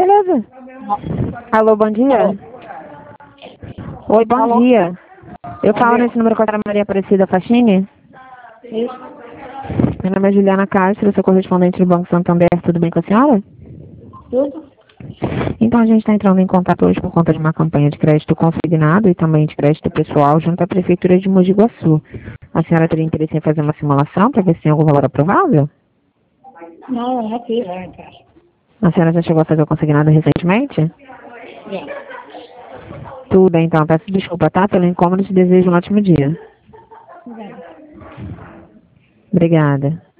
Beleza. Alô, bom dia. Oi, bom Alô? dia. Eu Bom falo dia. nesse número com a Maria Aparecida Fachini. Isso. Meu nome é Juliana Castro, eu sou correspondente do Banco Santander. Tudo bem com a senhora? Tudo? Então, a gente está entrando em contato hoje por conta de uma campanha de crédito consignado e também de crédito pessoal junto à Prefeitura de Mogi Guaçu. A senhora teria interesse em fazer uma simulação para ver se tem algum valor aprovável? Não, eu já fiz já, cara. A senhora já chegou a fazer o consignado recentemente? Já. Tudo bem, então. Peço desculpa, tá? Pelo incômodo, te desejo um ótimo dia. Já. Obrigada.